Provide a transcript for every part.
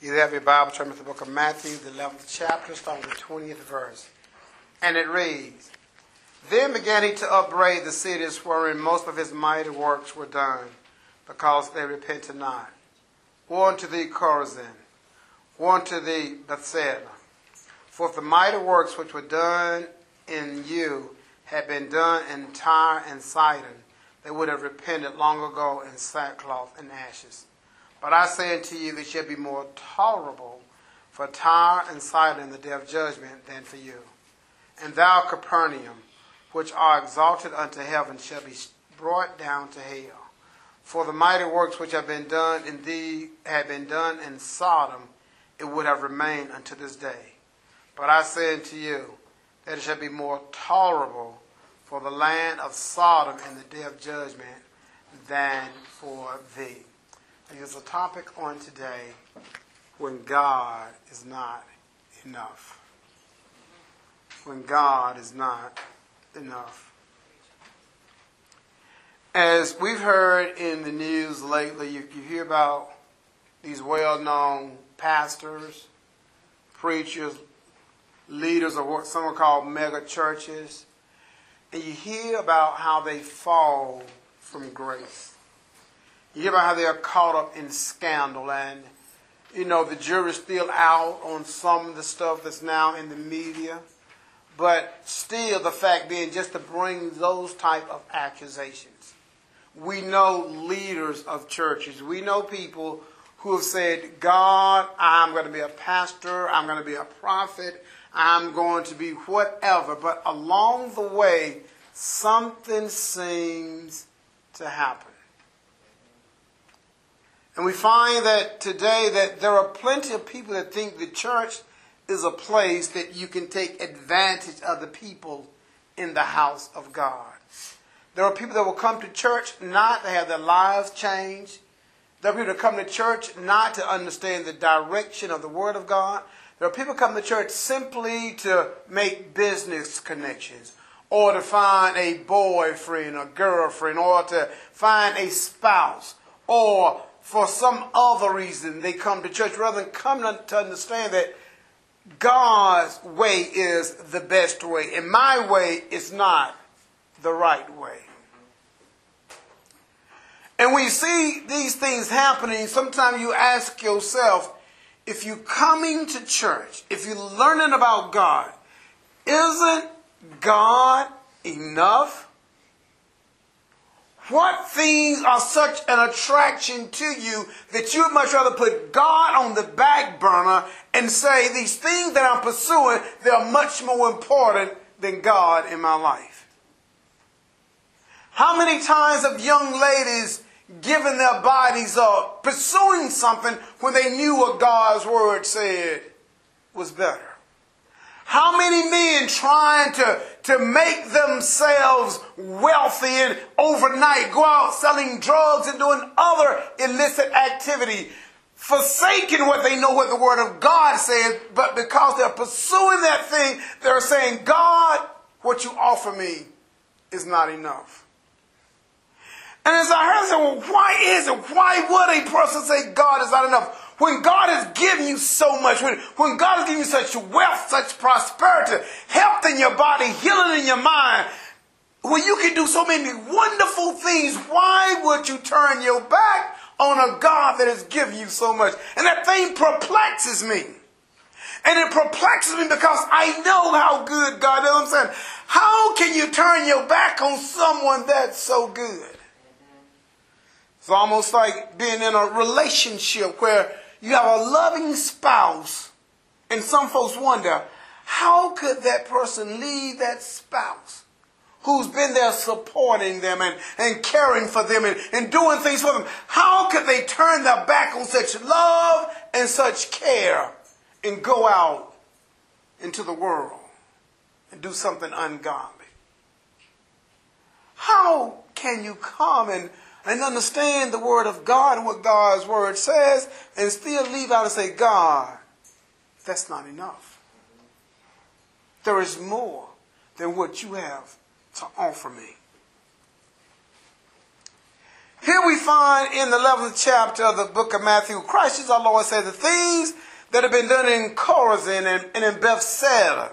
You have your Bible, turn to the book of Matthew, the 11th chapter, starting with the 20th verse. And it reads, Then began he to upbraid the cities wherein most of his mighty works were done, because they repented not. Woe unto thee, Chorazin! Woe unto thee, Bethsaida! For if the mighty works which were done in you had been done in Tyre and Sidon, they would have repented long ago in sackcloth and ashes. But I say unto you, it shall be more tolerable for Tyre and Sidon in the day of judgment than for you. And thou, Capernaum, which are exalted unto heaven, shall be brought down to hell. For the mighty works which have been done in thee had been done in Sodom, it would have remained unto this day. But I say unto you, that it shall be more tolerable for the land of Sodom in the day of judgment than for thee. There's a topic on today, when God is not enough. When God is not enough. As we've heard in the news lately, you hear about these well-known pastors, preachers, leaders of what some are called mega churches, and you hear about how they fall from grace. You hear about how they are caught up in scandal, and the jury's still out on some of the stuff that's now in the media. But still, the fact being, just to bring those type of accusations. We know leaders of churches. We know people who have said, God, I'm going to be a pastor. I'm going to be a prophet. I'm going to be whatever. But along the way, something seems to happen. And we find that today that there are plenty of people that think the church is a place that you can take advantage of the people in the house of God. There are people that will come to church not to have their lives changed. There are people that come to church not to understand the direction of the Word of God. There are people who come to church simply to make business connections, or to find a boyfriend or girlfriend, or to find a spouse, or for some other reason they come to church rather than come to understand that God's way is the best way, and my way is not the right way. And when you see these things happening, sometimes you ask yourself, if you're coming to church, if you're learning about God, isn't God enough? What things are such an attraction to you that you'd much rather put God on the back burner and say, these things that I'm pursuing, they're much more important than God in my life? How many times have young ladies given their bodies up, pursuing something when they knew what God's word said was better? How many men trying to make themselves wealthy and overnight go out selling drugs and doing other illicit activity, forsaking what they know what the Word of God says, but because they're pursuing that thing, they're saying, God, what you offer me is not enough. And as I heard, I said, well, why is it? Why would a person say God is not enough? When God has given you so much, when God has given you such wealth, such prosperity, health in your body, healing in your mind, when you can do so many wonderful things, why would you turn your back on a God that has given you so much? And that thing perplexes me. And it perplexes me because I know how good God is. I'm saying, how can you turn your back on someone that's so good? It's almost like being in a relationship where you have a loving spouse, and some folks wonder, how could that person leave that spouse who's been there supporting them and caring for them and doing things for them? How could they turn their back on such love and such care and go out into the world and do something ungodly? How can you come and understand the Word of God and what God's Word says and still leave out and say, God, that's not enough. There is more than what you have to offer me. Here we find in the 11th chapter of the book of Matthew, Christ Jesus our Lord said the things that have been done in Chorazin and in Bethsaida,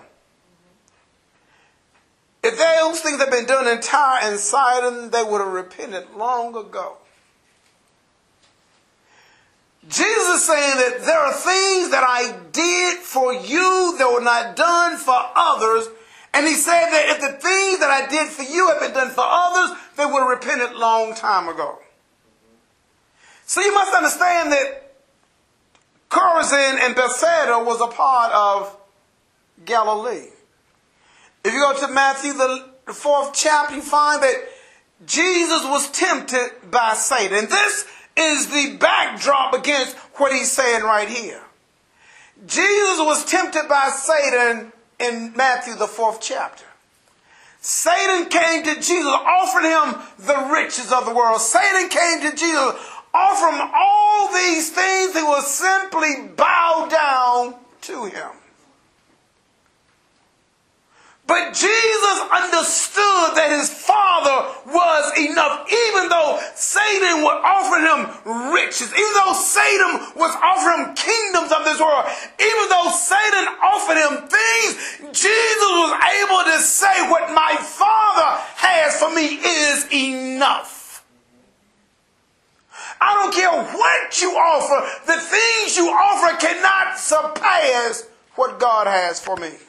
if those things had been done in Tyre and Sidon, they would have repented long ago. Jesus is saying that there are things that I did for you that were not done for others. And he said that if the things that I did for you had been done for others, they would have repented long time ago. So you must understand that Chorazin and Bethsaida was a part of Galilee. If you go to Matthew, the 4th chapter, you find that Jesus was tempted by Satan. And this is the backdrop against what he's saying right here. Jesus was tempted by Satan in Matthew, the 4th chapter. Satan came to Jesus, offered him the riches of the world. Satan came to Jesus, offered him all these things. He will simply bow down to him. But Jesus understood that his Father was enough. Even though Satan was offering him riches, even though Satan was offering him kingdoms of this world, even though Satan offered him things, Jesus was able to say, what my Father has for me is enough. I don't care what you offer. The things you offer cannot surpass what God has for me.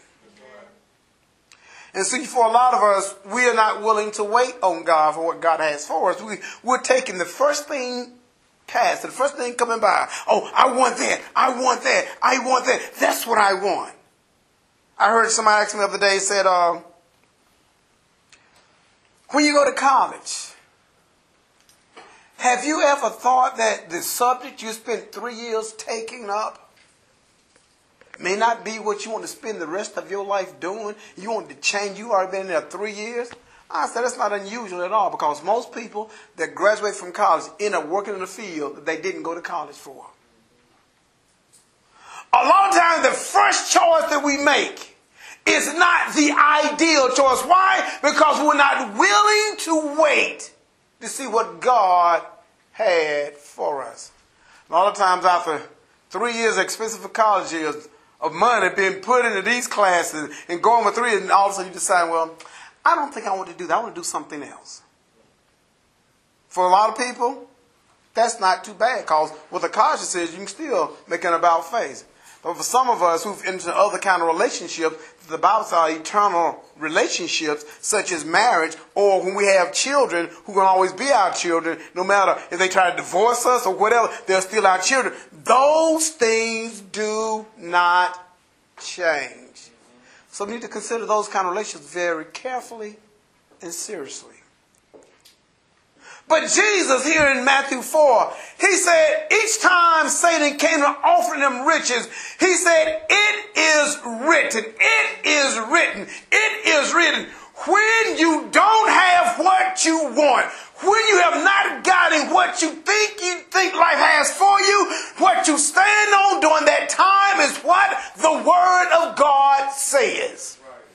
And see, for a lot of us, we are not willing to wait on God for what God has for us. We're taking the first thing past, the first thing coming by. Oh, I want that. I want that. I want that. That's what I want. I heard somebody ask me the other day, said, when you go to college, have you ever thought that the subject you spent 3 years taking up may not be what you want to spend the rest of your life doing? You want to change. You already been there 3 years. I said that's not unusual at all, because most people that graduate from college end up working in a field that they didn't go to college for. A lot of times the first choice that we make is not the ideal choice. Why? Because we're not willing to wait to see what God had for us. A lot of times after 3 years of expensive college years, of money being put into these classes and going for 3 years, and all of a sudden you decide, well, I don't think I want to do that. I want to do something else. For a lot of people, that's not too bad, because what the college says, you can still make an about face. But for some of us who've entered other kind of relationships, the Bible says eternal relationships, such as marriage, or when we have children who can always be our children, no matter if they try to divorce us or whatever, they're still our children. Those things do not change. So we need to consider those kind of relationships very carefully and seriously. But Jesus here in Matthew 4, he said each time Satan came and offered him riches, he said, it is written, it is written, it is written. When you don't have what you want, when you have not gotten what you think life has for you, what you stand on during that time is what the Word of God says.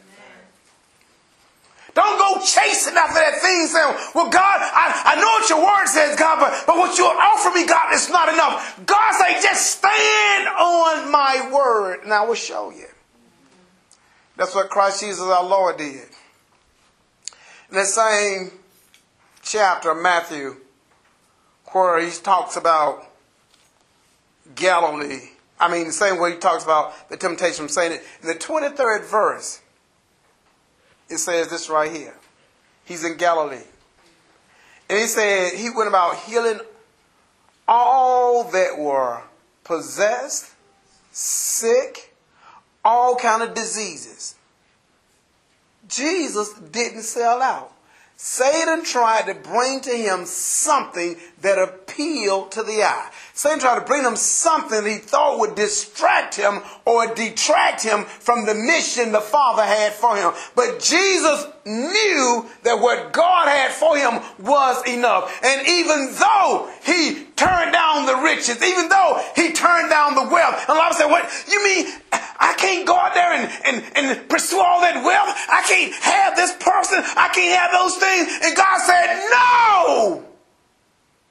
Don't go chasing after that thing saying, well, God, I know what your word says, God, but what you offer me, God, is not enough. God say, just stand on my word, and I will show you. That's what Christ Jesus our Lord did. In that same chapter of Matthew, where he talks about Galilee, the same way he talks about the temptation from Satan, in the 23rd verse, it says this right here. He's in Galilee. And he said he went about healing all that were possessed, sick, all kind of diseases. Jesus didn't sell out. Satan tried to bring to him something that appealed to the eye. Satan tried to bring him something he thought would distract him or detract him from the mission the Father had for him. But Jesus knew that what God had for him was enough. And even though he turned down the riches, even though he turned down the wealth, and a lot of people say, what, you mean I can't go out there and pursue all that wealth? I can't have this person. I can't have those things. And God said, no!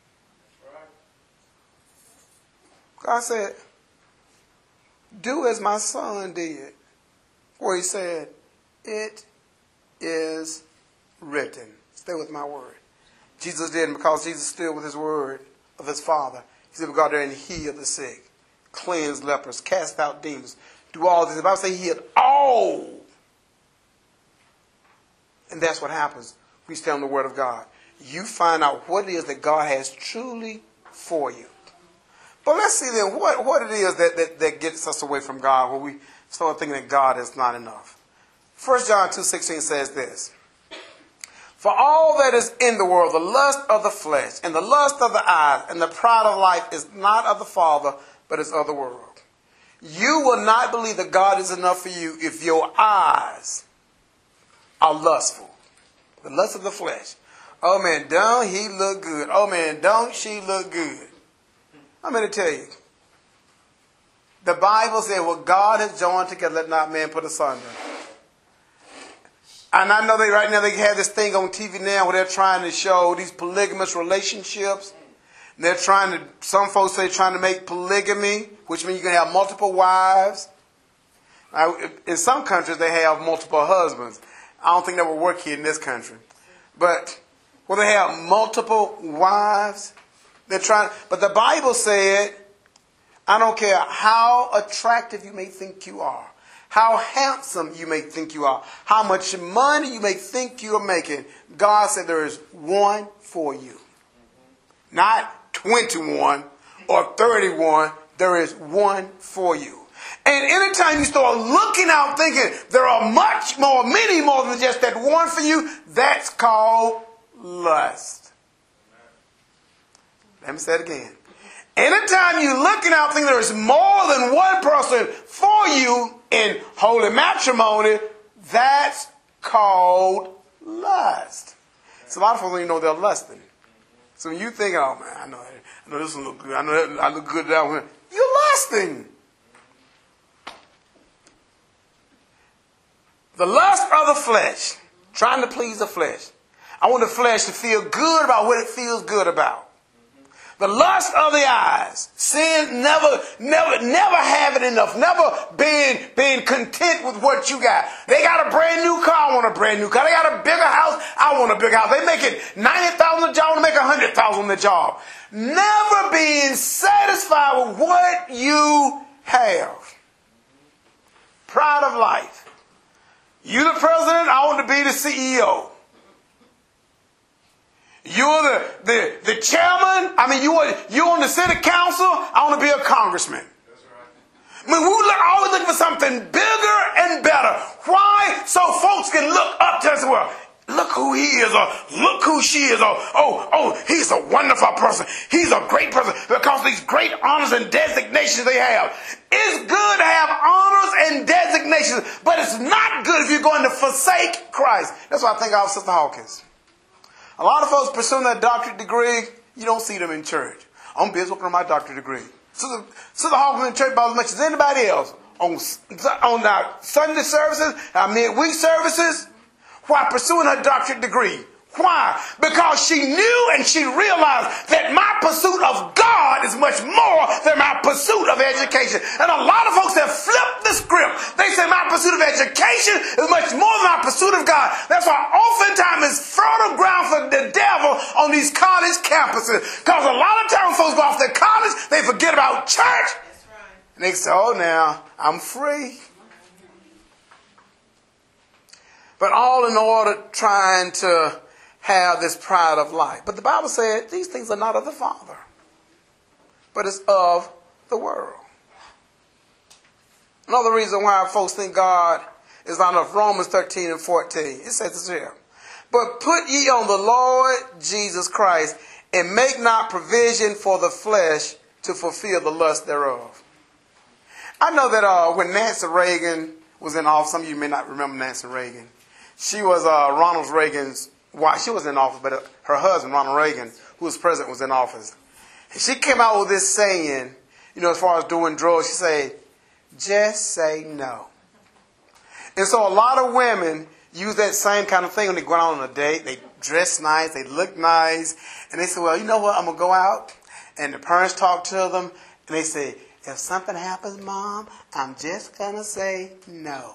God said, do as my son did. Where he said, it is written. Stay with my word. Jesus did, because Jesus stood with his word of his Father. He said, go out there and heal the sick, cleanse lepers, cast out demons, do all this. The Bible says he healed all. And that's what happens. We stand on the word of God. You find out what it is that God has truly for you. But let's see then what it is that gets us away from God, where we start thinking that God is not enough. 1 John 2:16 says this. For all that is in the world, the lust of the flesh, and the lust of the eyes, and the pride of life is not of the Father, but is of the world. You will not believe that God is enough for you if your eyes are lustful. The lust of the flesh. Oh man, don't he look good? Oh man, don't she look good? I'm going to tell you. The Bible says, what God has joined together, let not man put asunder. And I know right now they have this thing on TV now where they're trying to show these polygamous relationships. And they're some folks say trying to make polygamy, which means you can have multiple wives. Now, in some countries they have multiple husbands. I don't think that will work here in this country. But where they have multiple wives, but the Bible said, I don't care how attractive you may think you are, how handsome you may think you are, how much money you may think you are making, God said there is one for you. Not 21 or 31, there is one for you. And anytime you start looking out thinking there are many more than just that one for you, that's called lust. Let me say it again. Anytime you're looking out thinking there is more than one person for you in holy matrimony, that's called lust. So a lot of folks don't even know they're lusting. So when you think, oh man, I know this one look good. I know I look good down here. You're lusting. The lust of the flesh, trying to please the flesh. I want the flesh to feel good about what it feels good about. The lust of the eyes, sin, never having enough, never being content with what you got. They got a brand new car, I want a brand new car. They got a bigger house, I want a bigger house. They make it $90,000 a job, I want to make $100,000 on the job. Never being satisfied with what you have. Pride of life. You the president, I want to be the CEO. You're the chairman. I mean, you're on the city council. I want to be a congressman. That's right. I mean, we always looking for something bigger and better. Why? So folks can look up to us and well, look who he is, or look who she is, or oh, he's a wonderful person. He's a great person because of these great honors and designations they have. It's good to have honors and designations, but it's not good if you're going to forsake Christ. That's why I think of Sister Hawkins. A lot of folks pursuing that doctorate degree, you don't see them in church. I'm busy working on my doctorate degree. Sister Hawkins in church about as much as anybody else. On our Sunday services, our midweek services, while pursuing her doctorate degree. Why? Because she knew and she realized that my pursuit of God is much more than my pursuit of education. And a lot of folks have flipped the script. They say my pursuit of education is much more than my pursuit of God. That's why oftentimes it's fertile ground for the devil on these college campuses. Because a lot of times folks go off to college, they forget about church. That's right. And they say, oh, now I'm free. But all in order trying to have this pride of life. But the Bible said these things are not of the Father, but it's of the world. Another reason why folks think God is not of Romans 13 and 14. It says this here. But put ye on the Lord Jesus Christ and make not provision for the flesh to fulfill the lust thereof. I know that when Nancy Reagan was in office, some of you may not remember Nancy Reagan. She was Ronald Reagan's wife. She was in office, but her husband, Ronald Reagan, who was president, was in office. And she came out with this saying, as far as doing drugs, she said, just say no. And so a lot of women use that same kind of thing when they go out on a date. They dress nice, they look nice, and they say, well, you know what, I'm going to go out, and the parents talk to them, And they say, if something happens, Mom, I'm just going to say no.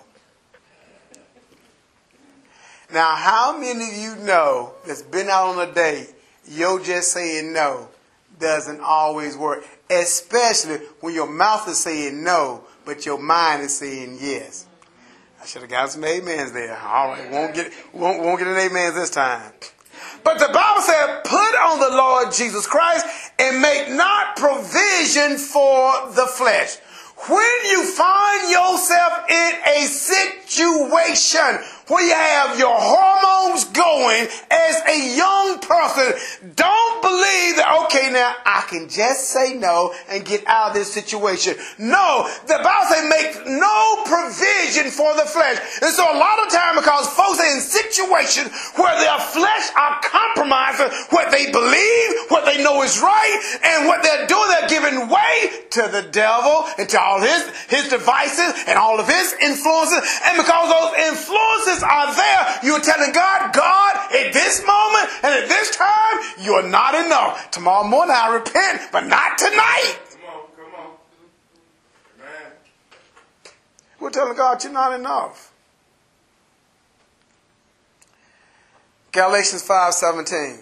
Now, how many of you know that's been out on a date, you're just saying no doesn't always work, especially when your mouth is saying no, but your mind is saying yes. I should have got some amens there. All right, won't get an amen this time. But the Bible said, put on the Lord Jesus Christ and make not provision for the flesh. When you find yourself in a situation where you have your hormones going as a young person, don't believe that, okay, now I can just say no and get out of this situation. No, the Bible says make no provision for the flesh. And so a lot of time, because folks are in situations where their flesh are compromising what they believe, what they know is right, and what they're doing, they're giving way to the devil and to all his devices and all of his influences. And because those influences are there, you're telling God, at this moment and at this time, you're not enough. Tomorrow morning I repent, but not tonight. Come on. Amen. We're telling God, you're not enough. Galatians 5:17.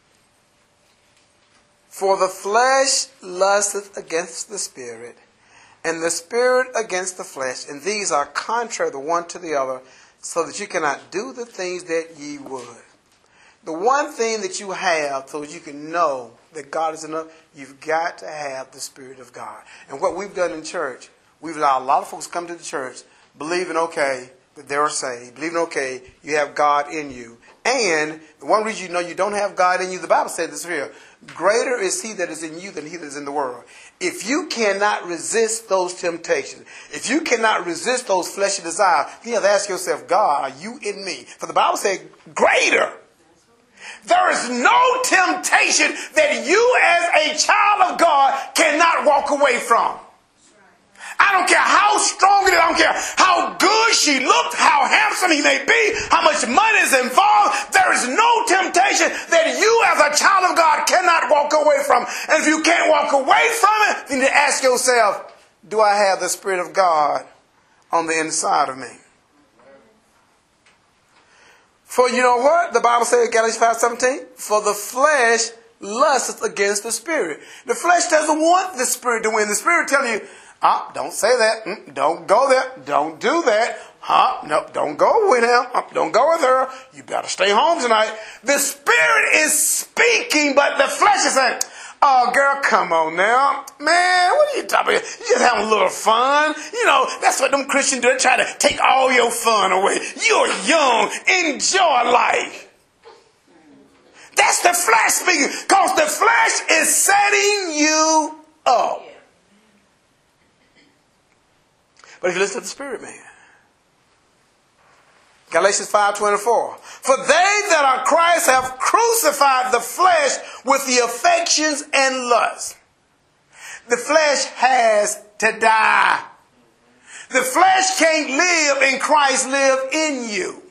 For the flesh lusteth against the spirit, and the spirit against the flesh, and these are contrary the one to the other, so that you cannot do the things that ye would. The one thing that you have so that you can know that God is enough, you've got to have the Spirit of God. And what we've done in church, we've allowed a lot of folks to come to the church believing, okay, that they're saved, believing, okay, you have God in you. And the one reason you know you don't have God in you, the Bible says this here, greater is he that is in you than he that is in the world. If you cannot resist those temptations, if you cannot resist those fleshly desires, you have to ask yourself, God, are you in me? For the Bible says, greater. There is no temptation that you as a child of God cannot walk away from. I don't care how strong it is. I don't care how good she looked, how handsome he may be, how much money is involved. There is no temptation that you as a child of God cannot walk away from. And if you can't walk away from it, then you ask yourself, do I have the Spirit of God on the inside of me? For you know what? The Bible says, Galatians 5:17, for the flesh lusteth against the Spirit. The flesh doesn't want the Spirit to win. The Spirit telling you, don't say that. Don't go there. Don't do that. No, don't go with him. Don't go with her. You better stay home tonight. The Spirit is speaking, but the flesh is saying, oh, girl, come on now. Man, what are you talking about? You just having a little fun. You know, that's what them Christians do. They try to take all your fun away. You're young. Enjoy life. That's the flesh speaking. Because the flesh is setting you up. But if you listen to the Spirit, man. Galatians 5:24. For they that are Christ have crucified the flesh with the affections and lusts. The flesh has to die. The flesh can't live and Christ live in you.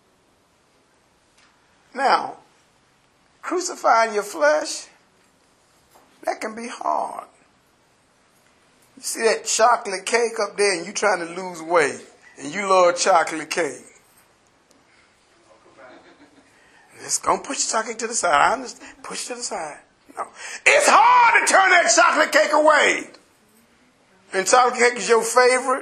Now, crucifying your flesh, that can be hard. You see that chocolate cake up there and you trying to lose weight and you love chocolate cake. Just go push the chocolate to the side. I understand. Push it to the side. No. It's hard to turn that chocolate cake away. And chocolate cake is your favorite.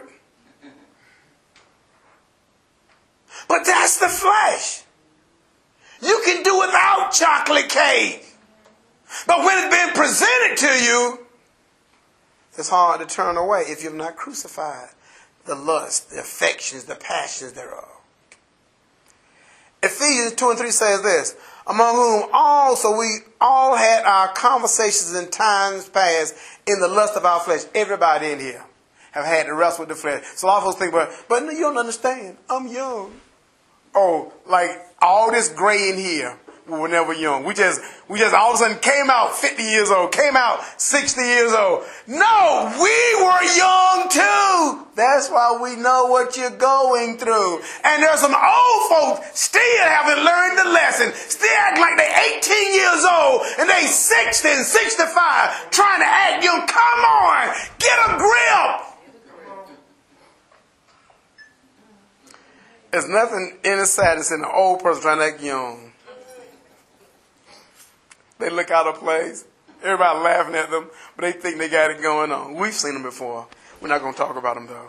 But that's the flesh. You can do without chocolate cake. But when it's been presented to you, it's hard to turn away if you've not crucified the lust, the affections, the passions thereof. Ephesians 2:3 says this, among whom also we all had our conversations in times past in the lust of our flesh. Everybody in here have had to wrestle with the flesh. So a lot of folks think, but no, you don't understand. I'm young. Oh, like all this gray in here. We were never young. We just all of a sudden came out 50 years old, came out 60 years old. No, we were young too. That's why we know what you're going through. And there's some old folks still haven't learned the lesson. Still act like they're 18 years old and they 60 and 65 trying to act young. Come on, get a grip. There's nothing any sadness in an old person trying to act young. They look out of place. Everybody laughing at them, but they think they got it going on. We've seen them before. We're not going to talk about them, though.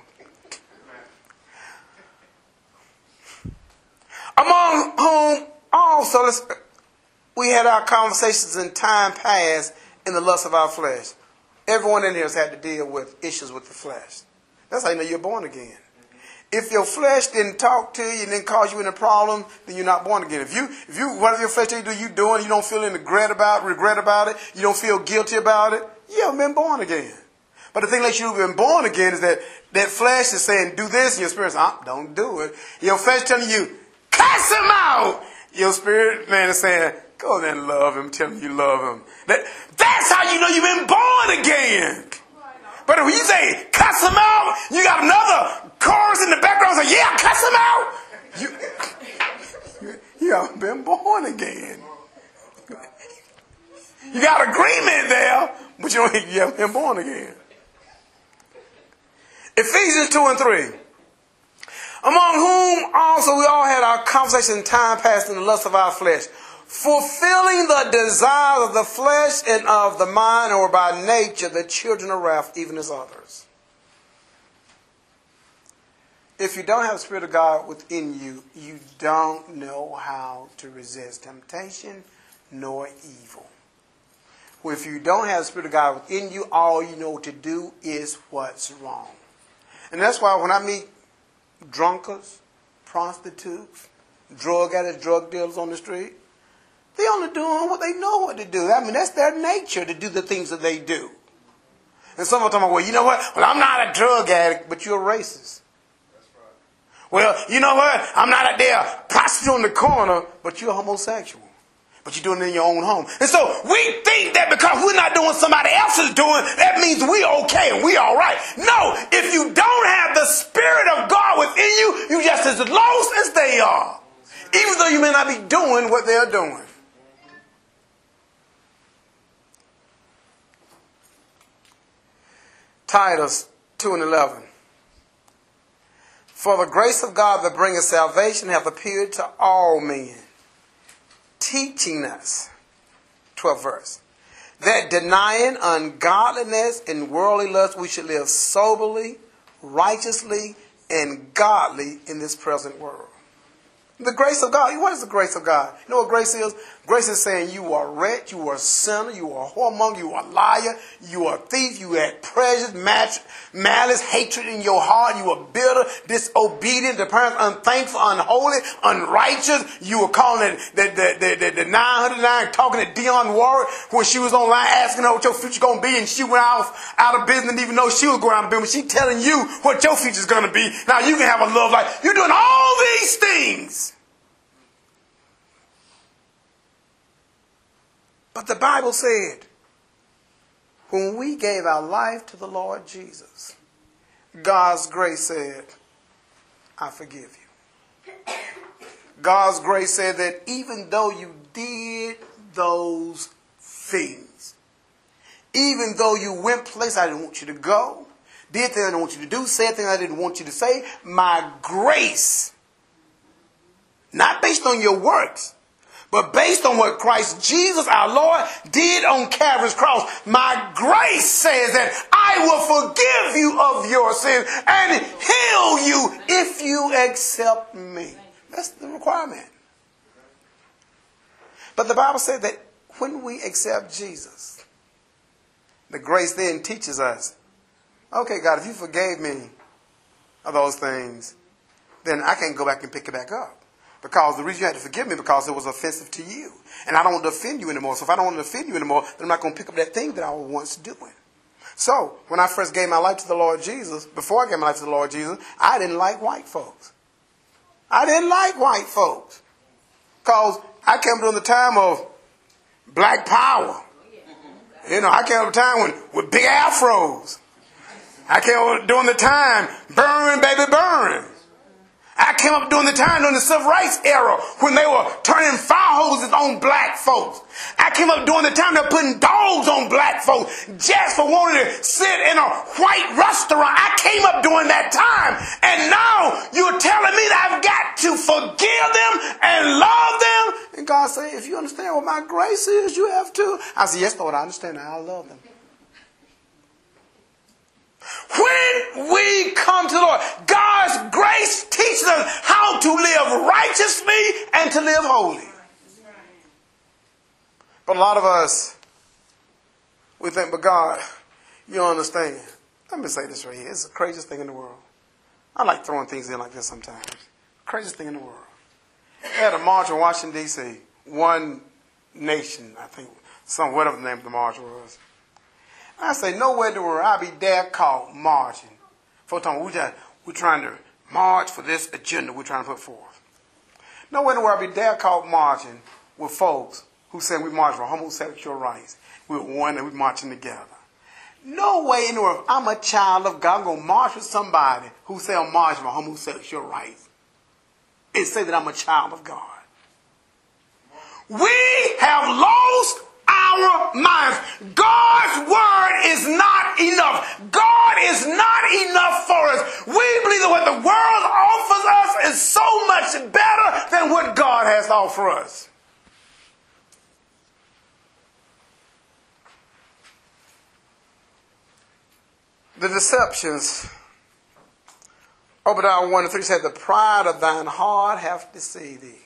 Among whom also we had our conversations in time past in the lust of our flesh. Everyone in here has had to deal with issues with the flesh. That's how you know you're born again. If your flesh didn't talk to you and didn't cause you any problem, then you're not born again. If you whatever your flesh tell you doing, you don't feel any regret about it, you don't feel guilty about it, you haven't been born again. But the thing that you've been born again is that flesh is saying, do this, and your spirit says, don't do it. Your flesh telling you, cuss him out. Your spirit man is saying, go there and love him, tell him you love him. That's how you know you've been born again. But if you say, cuss him out, you got another chorus in the background saying, yeah, cuss him out. You haven't been born again. You got agreement there, but you haven't been born again. Ephesians 2 and 3. Among whom also we all had our conversation in time past in the lust of our flesh, fulfilling the desires of the flesh and of the mind, or by nature the children of wrath, even as others. If you don't have the Spirit of God within you, you don't know how to resist temptation nor evil. Well, if you don't have the Spirit of God within you, all you know to do is what's wrong. And that's why when I meet drunkards, prostitutes, drug addicts, drug dealers on the street, they're only doing what they know what to do. I mean, that's their nature to do the things that they do. And some of them are, well, you know what? Well, I'm not a drug addict, but you're a racist. That's right. Well, you know what? I'm not out there prostitute on the corner, but you're a homosexual. But you're doing it in your own home. And so we think that because we're not doing what somebody else is doing, that means we're okay and we're all right. No, if you don't have the Spirit of God within you, you're just as lost as they are. Even though you may not be doing what they're doing. Titus 2 and 11. For the grace of God that bringeth salvation hath appeared to all men, teaching us, 12th verse, that denying ungodliness and worldly lust, we should live soberly, righteously, and godly in this present world. The grace of God. What is the grace of God? You know what grace is? Grace is saying you are wretch, you are a sinner, you are a whoremonger, you are a liar, you are a thief, you had prejudice, malice, hatred in your heart, you are bitter, disobedient, unthankful, unholy, unrighteous. You were calling it the 909, talking to Dionne Warwick when she was online asking her what your future going to be, and she went out of business, didn't even know she was going out of business. She telling you what your future is going to be. Now you can have a love life. You're doing all these things. But the Bible said, when we gave our life to the Lord Jesus, God's grace said, I forgive you. God's grace said that even though you did those things, even though you went places I didn't want you to go, did things I didn't want you to do, said things I didn't want you to say, my grace, not based on your works, but based on what Christ Jesus, our Lord, did on Calvary's cross, my grace says that I will forgive you of your sins and heal you if you accept me. That's the requirement. But the Bible said that when we accept Jesus, the grace then teaches us, okay, God, if you forgave me of those things, then I can't go back and pick it back up. Because the reason you had to forgive me because it was offensive to you. And I don't want to offend you anymore. So if I don't want to offend you anymore, then I'm not going to pick up that thing that I was once doing. So when I first gave my life to the Lord Jesus, before I gave my life to the Lord Jesus, I didn't like white folks. I didn't like white folks. Because I came during the time of black power. You know, I came up a time with big afros. I came up during the time, burn, baby, burn. I came up during the time during the civil rights era when they were turning fire hoses on black folks. I came up during the time they were putting dogs on black folks just for wanting to sit in a white restaurant. I came up during that time. And now you're telling me that I've got to forgive them and love them? And God said, if you understand what my grace is, you have to. I said, yes, Lord, I understand that. I love them. When we come to the Lord, God's grace teaches us how to live righteously and to live holy. But a lot of us, we think, but God, you don't understand. Let me say this right here. It's the craziest thing in the world. I like throwing things in like this sometimes. Craziest thing in the world. They had a march in Washington, D.C. One Nation, I think, whatever the name of the march was. I say, nowhere in the world I'll be there caught marching. For time we're trying to march for this agenda we're trying to put forth. Nowhere in the world I'll be there caught marching with folks who say we march for homosexual rights. We're one and we're marching together. No way in the world I'm a child of God. I'm going to march with somebody who say I'm marching for homosexual rights and say that I'm a child of God. We have lost our minds. God's word is not enough. God is not enough for us. We believe that what the world offers us is so much better than what God has to offer us. The deceptions. Obadiah 1:3 said, the pride of thine heart hath deceived thee.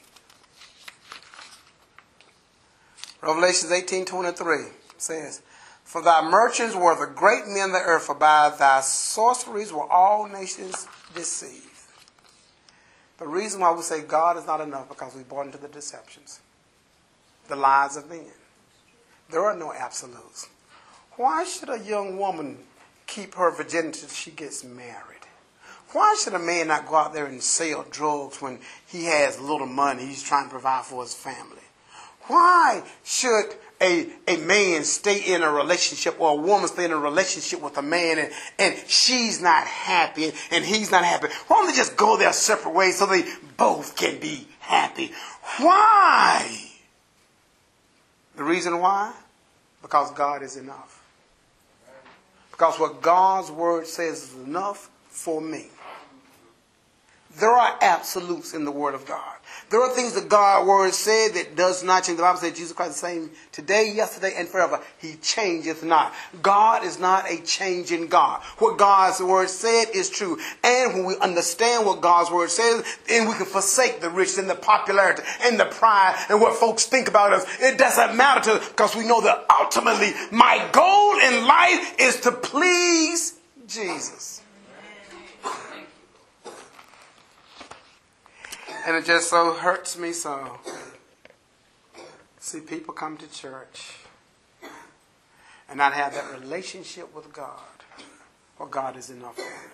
Revelations 18:23 says, for thy merchants were the great men of the earth, for by thy sorceries were all nations deceived. The reason why we say God is not enough because we bought into the deceptions, the lies of men. There are no absolutes. Why should a young woman keep her virginity until she gets married? Why should a man not go out there and sell drugs when he has little money he's trying to provide for his family? Why should a man stay in a relationship or a woman stay in a relationship with a man and she's not happy and he's not happy? Why don't they just go their separate ways so they both can be happy? Why? The reason why? Because God is enough. Because what God's word says is enough for me. There are absolutes in the Word of God. There are things that God's Word said that does not change. The Bible says Jesus Christ is the same today, yesterday, and forever. He changeth not. God is not a changing God. What God's Word said is true. And when we understand what God's Word says, then we can forsake the riches and the popularity and the pride and what folks think about us. It doesn't matter to us because we know that ultimately my goal in life is to please Jesus. And it just so hurts me so. See people come to church and not have that relationship with God, or God is enough for them.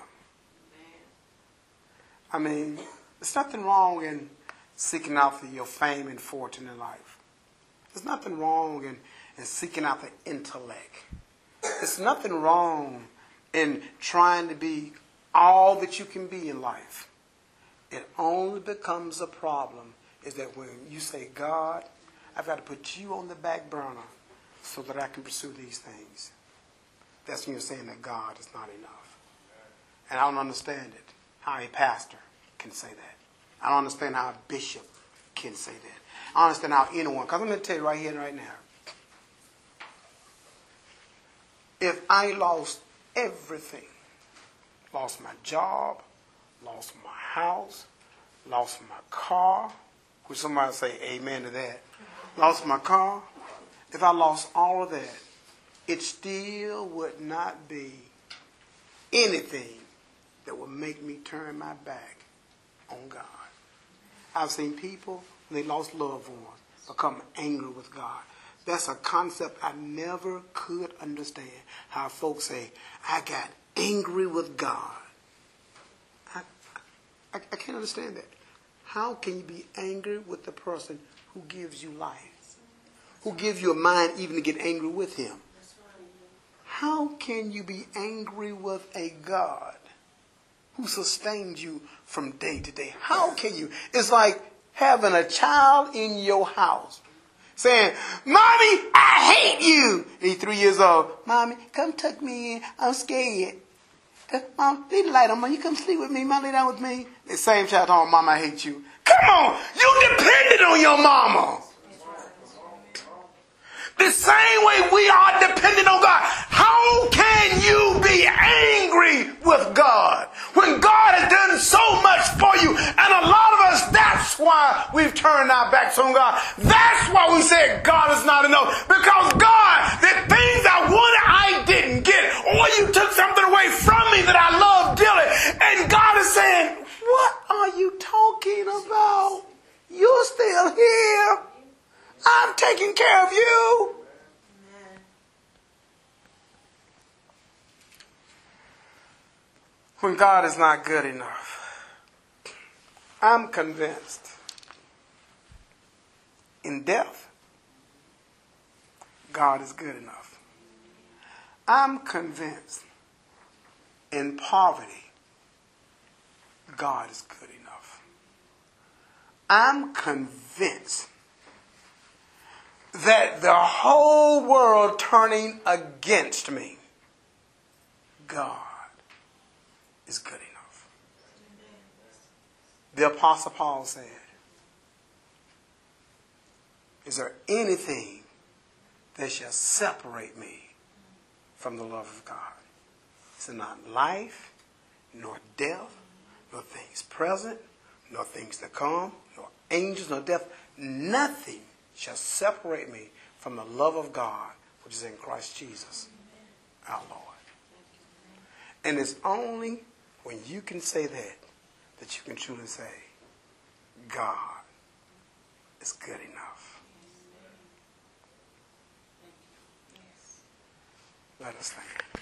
I mean, there's nothing wrong in seeking out for your fame and fortune in life. There's nothing wrong in seeking out the intellect. There's nothing wrong in trying to be all that you can be in life. It only becomes a problem is that when you say, God, I've got to put you on the back burner so that I can pursue these things. That's when you're saying that God is not enough. And I don't understand it, how a pastor can say that. I don't understand how a bishop can say that. I don't understand how anyone, because I'm going to tell you right here and right now. If I lost everything, lost my job, lost my house, lost my car, would somebody say amen to that? Lost my car. If I lost all of that, it still would not be anything that would make me turn my back on God. I've seen people, when they lost loved ones, become angry with God. That's a concept I never could understand. How folks say, I got angry with God. I can't understand that. How can you be angry with the person who gives you life? Who gives you a mind even to get angry with him? how can you be angry with a God who sustains you from day to day? How can you? It's like having a child in your house saying, Mommy, I hate you. He's 3 years old. Mommy, come tuck me in. I'm scared. Mom, leave the light on. Mom, you come sleep with me. Mom, lay down with me. The same child told Mama, I hate you. Come on. You depended on your mama. The same way we are dependent on God. How can you be angry with God when God has done so much for you? And a lot of us, that's why we've turned our backs on God. That's why we said God is not enough. Because God, the things I wanted, I didn't get. Or you took something away from me that I love dearly. And God is saying, what are you talking about? You're still here. I'm taking care of you. When God is not good enough, I'm convinced in death, God is good enough. I'm convinced in poverty, God is good enough. I'm convinced that the whole world turning against me, God is good enough. The Apostle Paul said, is there anything that shall separate me from the love of God? He said, not life, nor death, nor things present, nor things to come, nor angels, nor death. Nothing shall separate me from the love of God, which is in Christ Jesus, our Lord. And it's only when you can say that you can truly say, God is good enough. Let us thank Him.